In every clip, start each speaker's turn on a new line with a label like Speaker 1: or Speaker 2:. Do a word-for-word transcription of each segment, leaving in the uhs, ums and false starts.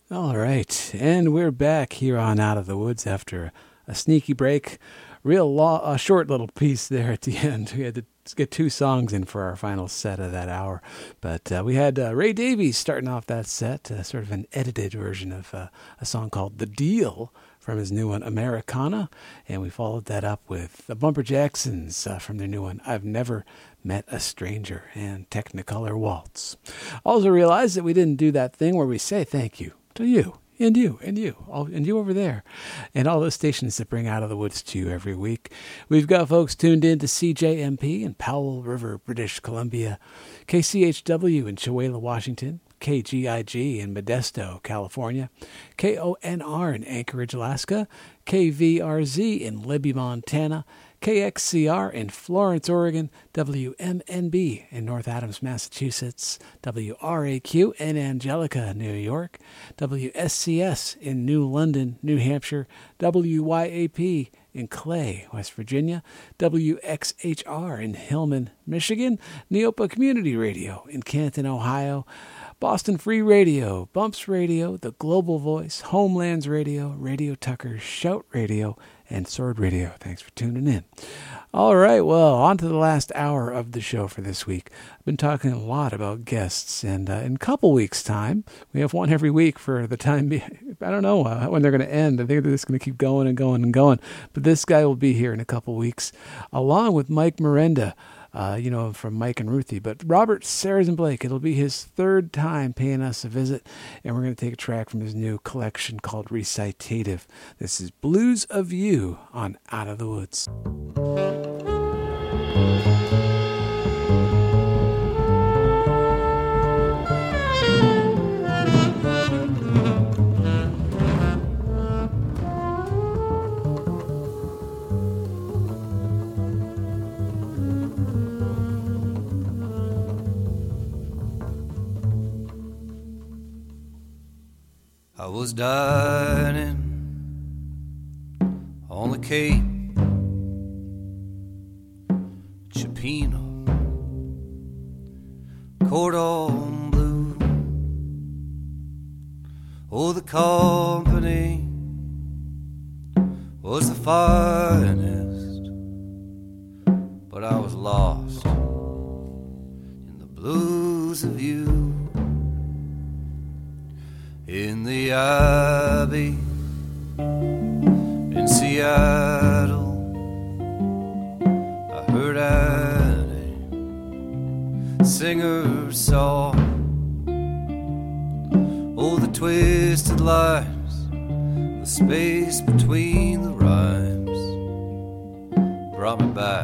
Speaker 1: All right, and we're back here on Out of the Woods after a sneaky break. Real law, a short little piece there at the end. We had to get two songs in for our final set of that hour. But uh, we had uh, Ray Davies starting off that set, uh, sort of an edited version of uh, a song called The Deal from his new one, Americana. And we followed that up with the Bumper Jacksons uh, from their new one, I've Never Met a Stranger, and Technicolor Waltz. Also realized that we didn't do that thing where we say thank you to you. And you, and you, all, and you over there, and all those stations that bring Out of the Woods to you every week. We've got folks tuned in to C J M P in Powell River, British Columbia, K C H W in Chewelah, Washington, K G I G in Modesto, California, K O N R in Anchorage, Alaska, K V R Z in Libby, Montana, K X C R in Florence, Oregon, W M N B in North Adams, Massachusetts, W R A Q in Angelica, New York, W S C S in New London, New Hampshire, W Y A P in Clay, West Virginia, W X H R in Hillman, Michigan, Neopa Community Radio in Canton, Ohio, Boston Free Radio, Bumps Radio, The Global Voice, Homelands Radio, Radio Tucker, Shout Radio, and Sword Radio. Thanks for tuning in. All right, well, on to the last hour of the show for this week. I've been talking a lot about guests, and uh, in a couple weeks' time, we have one every week for the time being. I don't know uh, when they're going to end. I think they're just going to keep going and going and going. But this guy will be here in a couple weeks, along with Mike Miranda. Uh, you know, from Mike and Ruthie. But Robert Sarazin Blake, it'll be his third time paying us a visit, and we're going to take a track from his new collection called Recitative. This is Blues of You on Out of the Woods.
Speaker 2: I was dining on the Cape, Chipino, cordon bleu. Oh, the company was the finest, but I was lost in the blues of you. In the Abbey in Seattle, I heard Annie sing her song. Oh, the twisted lines, the space between the rhymes brought me back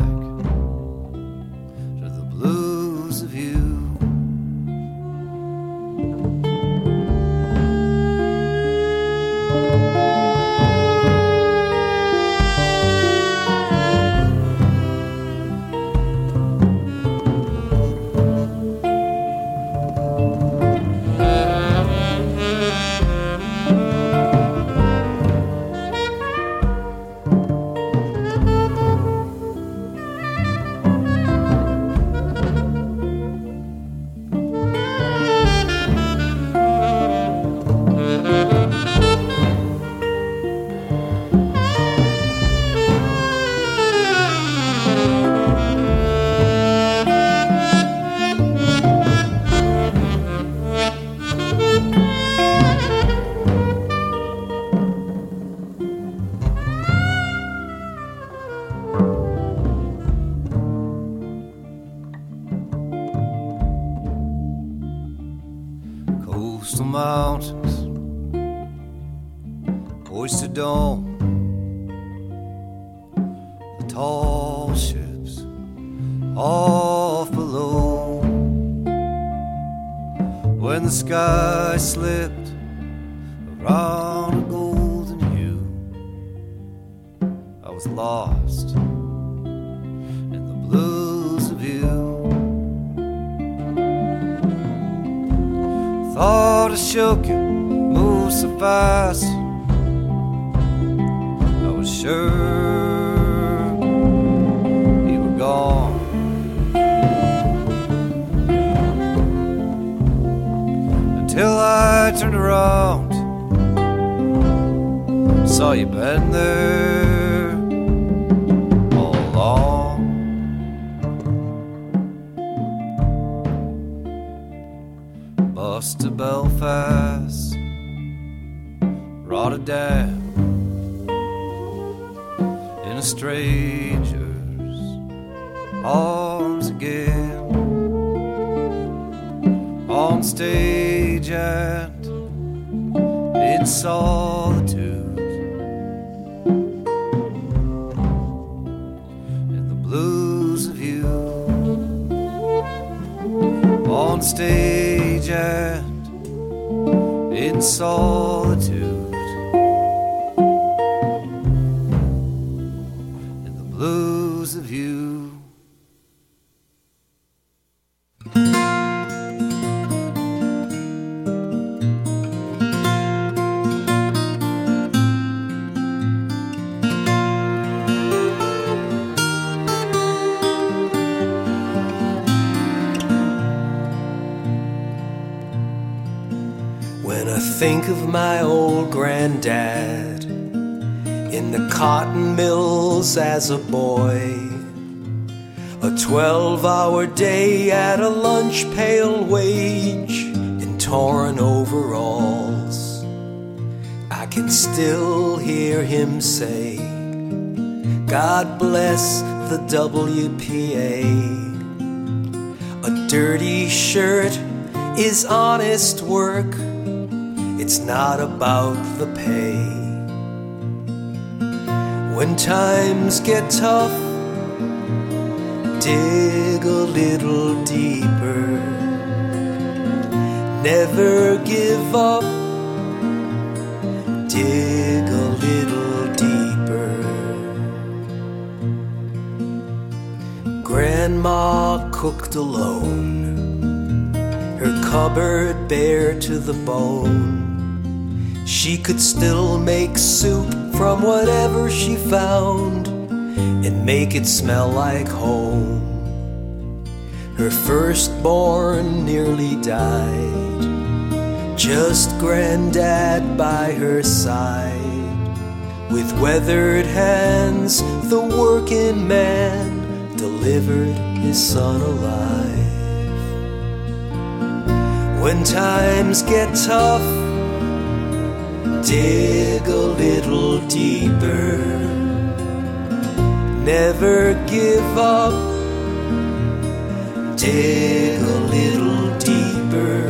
Speaker 2: to the blues of you. Mountains, Oyster Dome, the tall ships off below. When the sky slipped around a golden hue, I was lost in the blues of you. Thought I shook you, moved so fast, I was sure you were gone. Until I turned around saw you been there all along. Bus to Belfast, Rotterdam, in a stranger's arms again, on stage and in solitude, in the blues of you, on stage and in solitude, in the blues of you.
Speaker 3: Think of my old granddad in the cotton mills as a boy, a twelve-hour day at a lunch pail wage in torn overalls. I can still hear him say, God bless the W P A. A dirty shirt is honest work. It's not about the pay. When times get tough, dig a little deeper. Never give up. Dig a little deeper. Grandma cooked alone, her cupboard bare to the bone. She could still make soup from whatever she found and make it smell like home. Her firstborn nearly died, just Granddad by her side. With weathered hands, the working man delivered his son alive. When times get tough, dig a little deeper. Never give up. Dig a little deeper.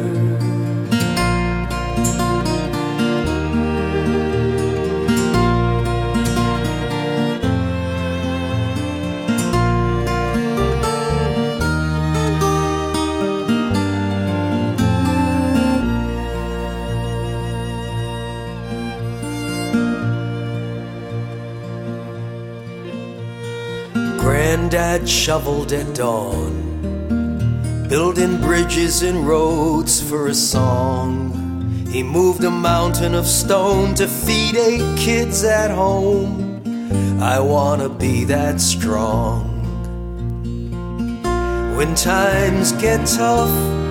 Speaker 3: Granddad shoveled at dawn, building bridges and roads for a song. He moved a mountain of stone to feed eight kids at home. I wanna be that strong. When times get tough,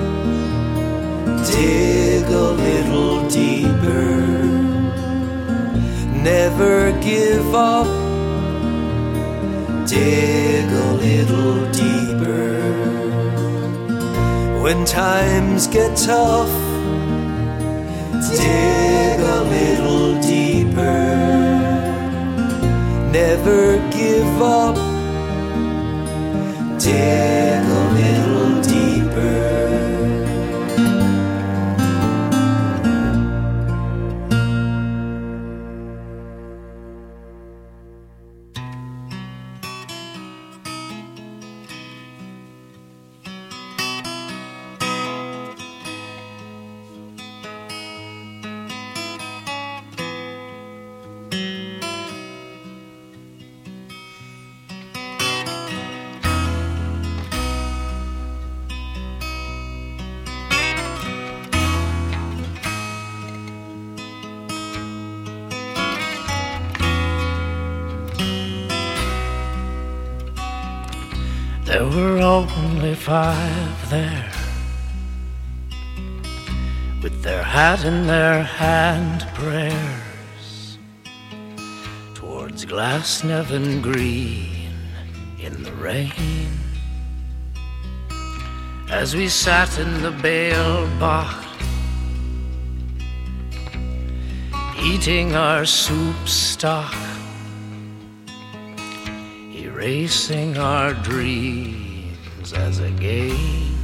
Speaker 3: dig a little deeper. Never give up. Dig a little deeper. When times get tough, dig a little deeper. Never give up. Dig a little deeper.
Speaker 4: There were only five there, with their hat in their hand, prayers towards Glasnevin Green in the rain. As we sat in the Baalbach, eating our soup stock, erasing our dreams as a game,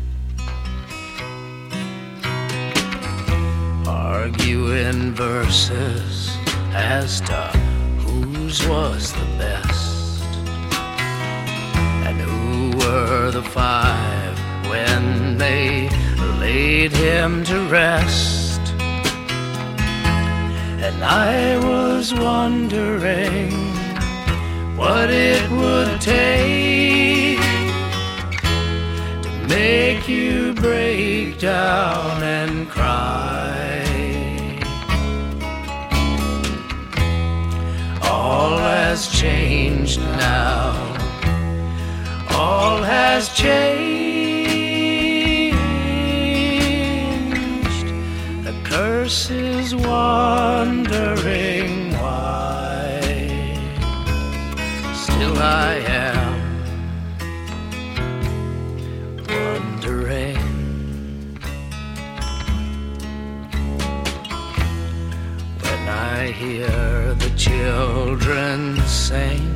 Speaker 4: arguing verses as to whose was the best, and who were the five when they laid him to rest. And I was wondering what it would take to make you break down and cry. All has changed now, all has changed. The curse is wondering why. Still I am wondering. When I hear the children sing,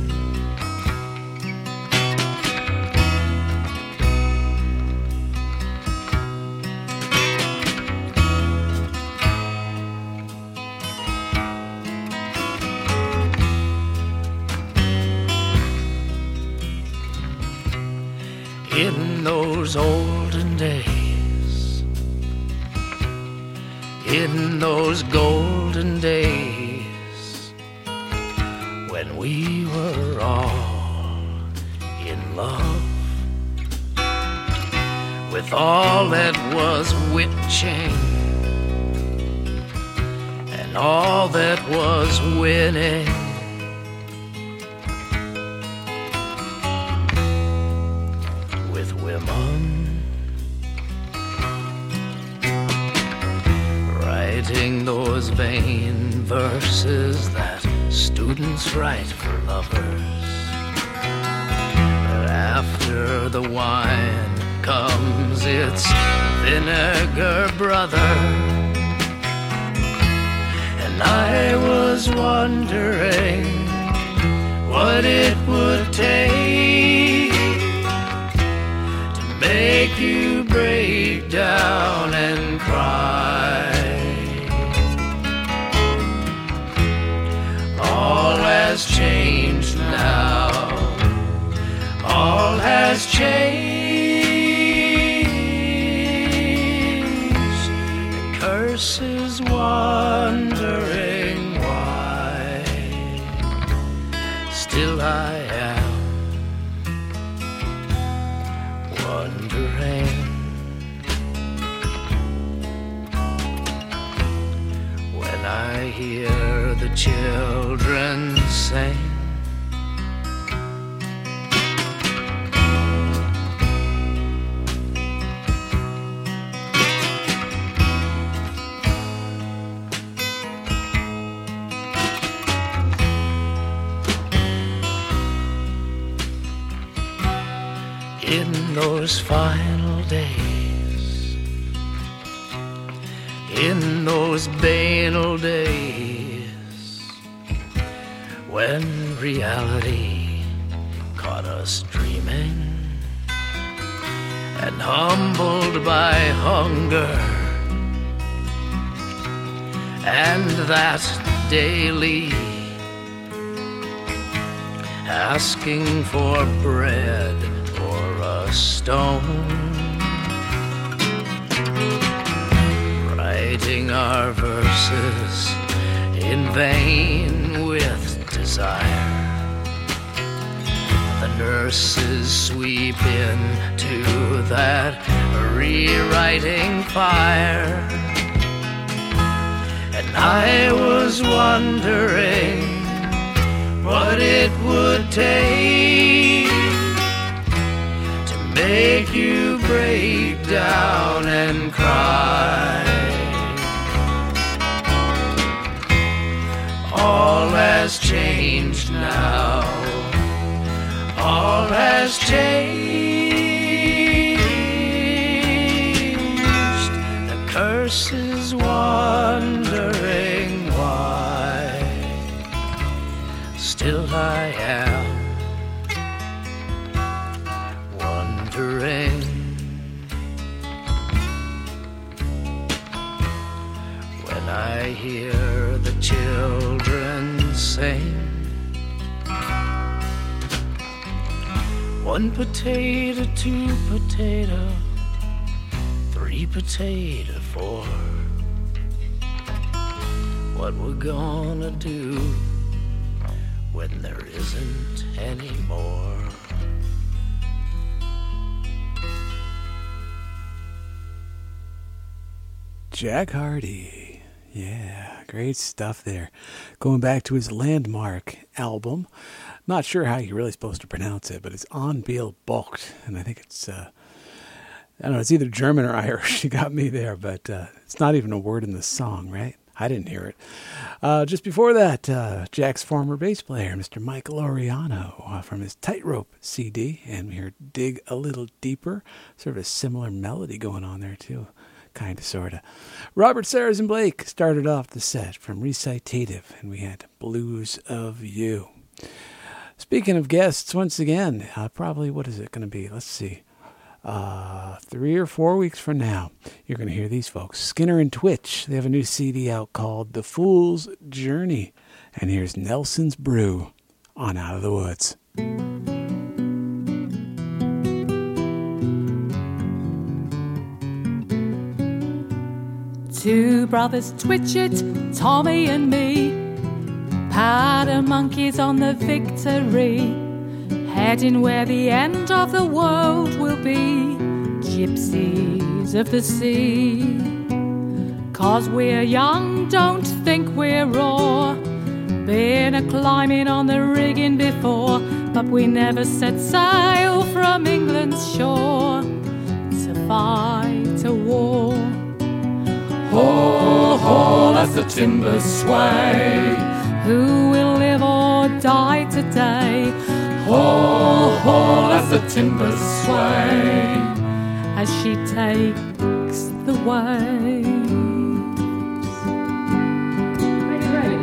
Speaker 4: in those olden days, in those golden days, when we were all in love, with all that was witching and all that was winning, writing those vain verses that students write for lovers. But after the wine comes its vinegar brother, and I was wondering what it would take to make you break down and cry. All has changed now, all has changed. The curse is wondering why. Still I am wondering. When I hear the children sing, in those final days, in those banal days, when reality caught us dreaming, and humbled by hunger, and that daily asking for bread or a stone, writing our verses in vain with desire. The nurses sweep in to that rewriting fire, and I was wondering what it would take to make you break down and cry. All as has changed now. All has changed. The curse is wondering why. Still I am wondering. When I hear the children sing, one potato, two potato, three potato, four. What we're gonna do when there isn't any more.
Speaker 1: Jack Hardy. Yeah, great stuff there. Going back to his landmark album. Not sure how you're really supposed to pronounce it, but it's On Beal Bocht. And I think it's, uh, I don't know, it's either German or Irish. You got me there, but uh, it's not even a word in the song, right? I didn't hear it. Uh, just before that, uh, Jack's former bass player, Mister Michael Oriano, uh, from his Tightrope C D. And we heard Dig a Little Deeper. Sort of a similar melody going on there, too. Kind of, sort of. Robert Sarrazin Blake started off the set from Recitative, and we had Blues of You. Speaking of guests, once again, uh, probably, what is it going to be? Let's see. Uh, three or four weeks from now, you're going to hear these folks. Skinner and Twitch. They have a new C D out called The Fool's Journey. And here's Nelson's Brew on Out of the Woods.
Speaker 5: Two brothers Twitchett, Tommy and me, powder monkeys on the Victory, heading where the end of the world will be, gypsies of the sea. Cause we're young, don't think we're raw, been a climbing on the rigging before, but we never set sail from England's shore to fight a war.
Speaker 6: Haul, haul as the timbers sway.
Speaker 5: Who will live or die today?
Speaker 6: Haul, haul as the timbers sway.
Speaker 5: As she takes the waves. Ready, ready.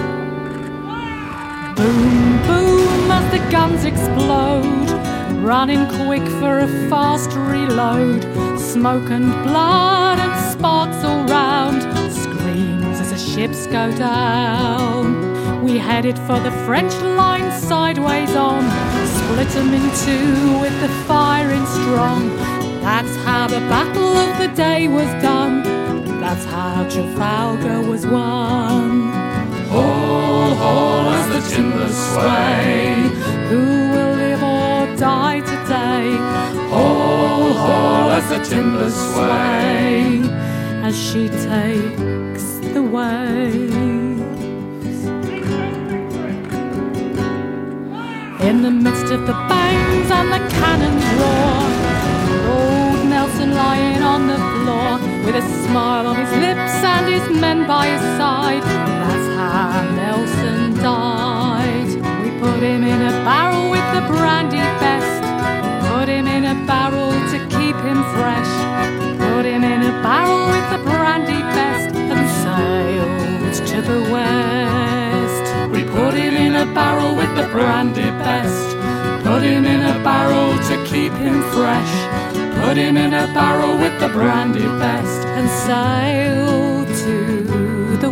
Speaker 5: Boom, boom as the guns explode, running quick for a fast reload. Smoke and blood and sparks all round, screams as the ships go down. We headed for the French line sideways on, split them in two with the firing strong. That's how the battle of the day was done, that's how Trafalgar was won.
Speaker 6: Haul, haul as the timbers sway.
Speaker 5: Who will live or die today?
Speaker 6: Haul, haul as the timbers sway.
Speaker 5: As she takes the waves. In the midst of the bangs and the cannon's roar, old Nelson lying on the floor, with a smile on his lips and his men by his side. That's how Nelson died. We put him in a barrel with the brandy best, put him in a barrel to keep him fresh, put him in a barrel with the brandy best, and sailed to the west.
Speaker 6: We put him in a barrel with the brandy best, put him in a barrel to keep him fresh, put him in a barrel with the brandy best,
Speaker 5: and sailed to the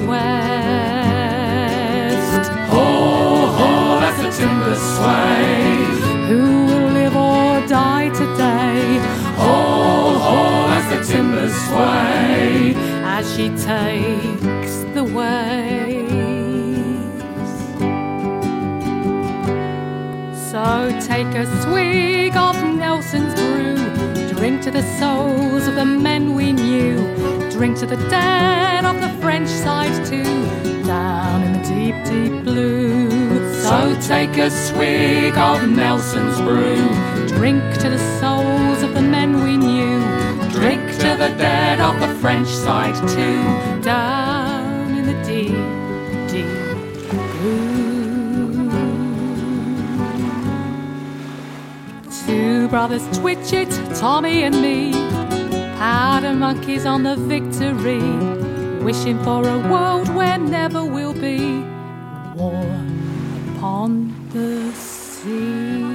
Speaker 5: west.
Speaker 6: Haul, haul as the timbers sway.
Speaker 5: Who will live or die today?
Speaker 6: Haul, haul as the timbers sway.
Speaker 5: As she takes the waves. So take a swig of Nelson's brew, drink to the souls of the men we knew, drink to the dead of the French side too, down in the deep, deep blue.
Speaker 6: So take a swig of Nelson's brew,
Speaker 5: drink to the souls of the men we knew,
Speaker 6: drink to the dead of the French side too,
Speaker 5: down in the deep, deep blue. brothers Twitchett, Tommy and me, powder monkeys on the Victory, wishing for a world where never will be war upon the sea.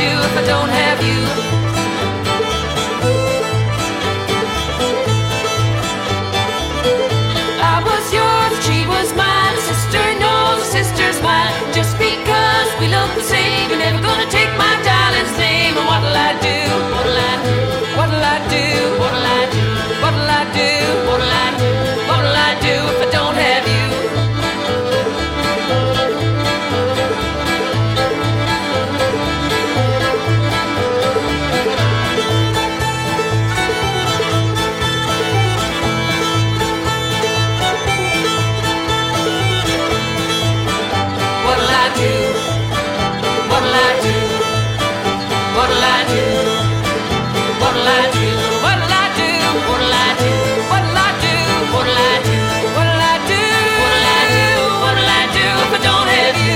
Speaker 7: do if I don't have you? I was yours, she was mine. Sister knows, sister's mine. Just because we look the same, you're never gonna take my darling's name. And what'll I do? What'll I do? What'll I do? What'll I do? What'll I do? What'll I do? What'll I do if I don't have you? What'll I do? What'll I do? What'll I do? What'll I do? What'll I do? What'll I do? What'll I do? What'll I do? What'll I do? What'll I do? What'll I do if I don't have you?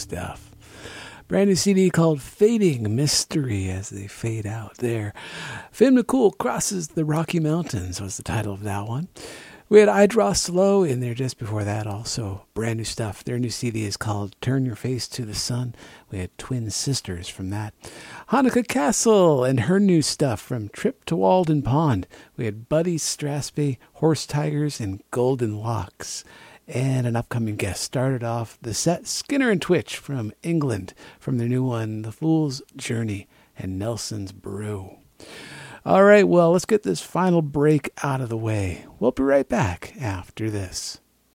Speaker 1: stuff. Brand new C D called Fading Mystery as they fade out there. Finn McCool Crosses the Rocky Mountains was the title of that one. We had I Draw Slow in there just before that also. Brand new stuff. Their new C D is called Turn Your Face to the Sun. We had Twin Sisters from that. Hanukkah Castle and her new stuff from Trip to Walden Pond. We had Buddy Strathspey, Horse Tigers, and Golden Locks. And an upcoming guest started off the set, Skinner and Twitch from England, from their new one, The Fool's Journey and Nelson's Brew. All right, well, let's get this final break out of the way. We'll be right back after this.